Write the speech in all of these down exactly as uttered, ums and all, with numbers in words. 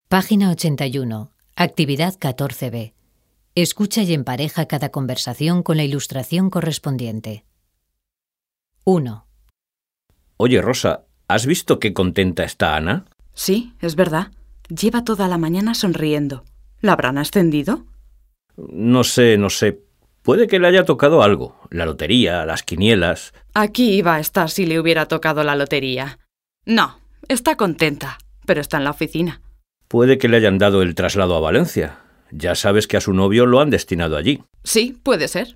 Página ochenta y uno. Actividad catorce B. Escucha y empareja cada conversación con la ilustración correspondiente. uno. Oye, Rosa, ¿has visto qué contenta está Ana? Sí, es verdad. Lleva toda la mañana sonriendo. ¿La habrán ascendido? No sé, no sé. Puede que le haya tocado algo. La lotería, las quinielas. Aquí iba a estar si le hubiera tocado la lotería. No, está contenta, pero está en la oficina. Puede que le hayan dado el traslado a Valencia. Ya sabes que a su novio lo han destinado allí. Sí, puede ser.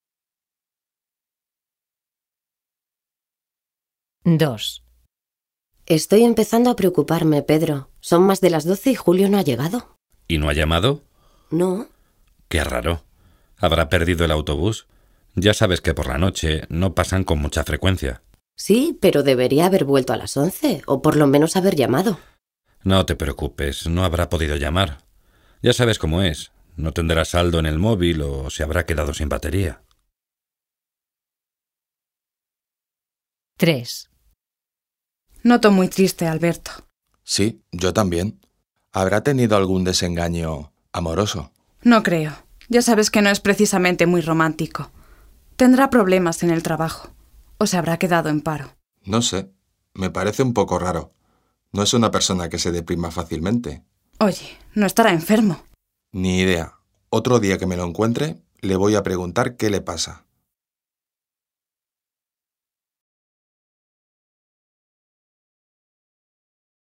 dos. Estoy empezando a preocuparme, Pedro. Son más de las doce y Julio no ha llegado. ¿Y no ha llamado? No. Qué raro. ¿Habrá perdido el autobús? Ya sabes que por la noche no pasan con mucha frecuencia. Sí, pero debería haber vuelto a las once, o por lo menos haber llamado. No te preocupes, no habrá podido llamar. Ya sabes cómo es. No tendrá saldo en el móvil o se habrá quedado sin batería. tres. Noto muy triste, Alberto. Sí, yo también. ¿Habrá tenido algún desengaño amoroso? No creo. Ya sabes que no es precisamente muy romántico. Tendrá problemas en el trabajo. O se habrá quedado en paro. No sé. Me parece un poco raro. No es una persona que se deprima fácilmente. Oye, ¿no estará enfermo? Ni idea. Otro día que me lo encuentre, le voy a preguntar qué le pasa.